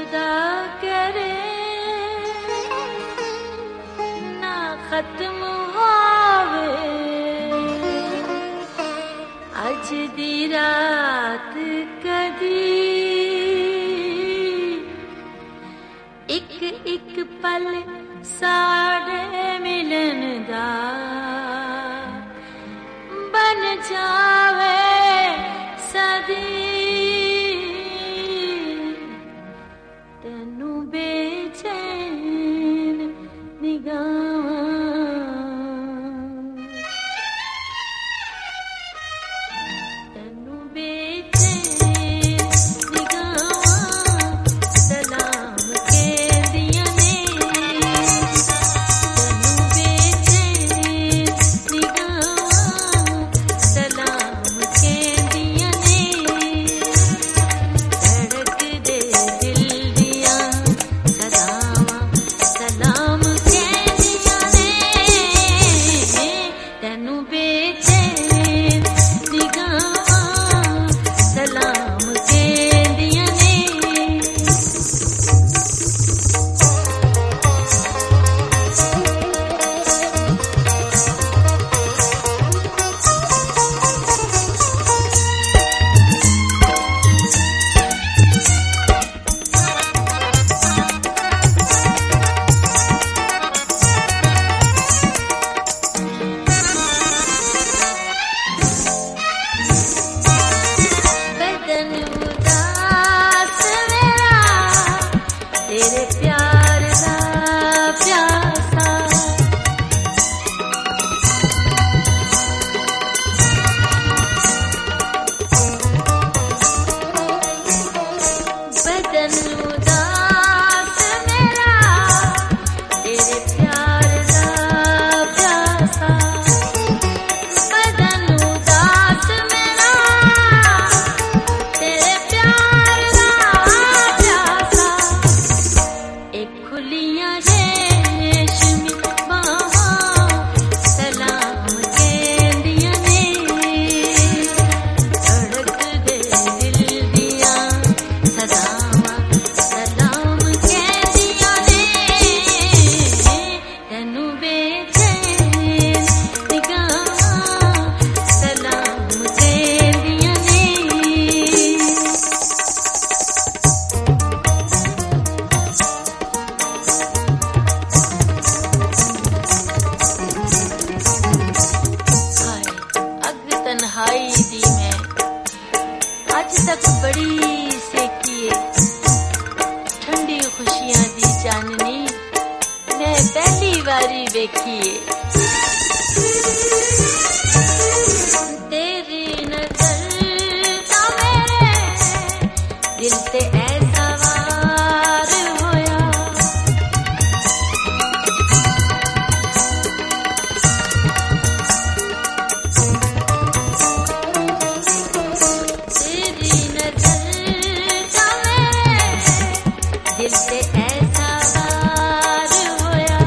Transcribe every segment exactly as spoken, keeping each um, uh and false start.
जुदा करे ना खत्म होवे अज दी रात कदी एक एक पल साढ़े मिलन दा बन जावे सदी तेनू बेचैन निगाहां तेनू बेचैन निगाहां सलाम कहदियां ने तेनू बेचैन निगाहां सलाम कहदियां ने धड़क दे दिल दियां सदावां सलाम कहदियां ने तेनू बेचैन निगाहां सलाम कहदियां ने बदन उदास मेरा तेरे प्यार दा प्यासा बदन उदास मेरा तेरे प्यार दा प्यासा बदन उदास मेरा तेरे प्यार दा प्यासा एक खुलियां रेशमी बाहां सलाम कहदियां ने धड़क दे दिल दियां सदावां सलाम कहदियां ने तेनू बेचैन निगाहां सलाम कहदियां ने हाय अग तन्हाई दी मैं अज तक बड़ी सेकीए ठंडी खुशियां दी चाननी मैं पहली बारी वेखीए तेरी नजर दा मेरे दिल ते ऐसा वार होया तेरी नजर दा मेरे दिल ते ऐसा वार होया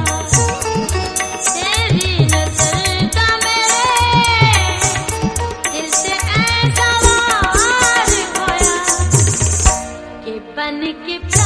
तेरी नजर दा मेरे दिल ते ऐसा वार होया कि बन के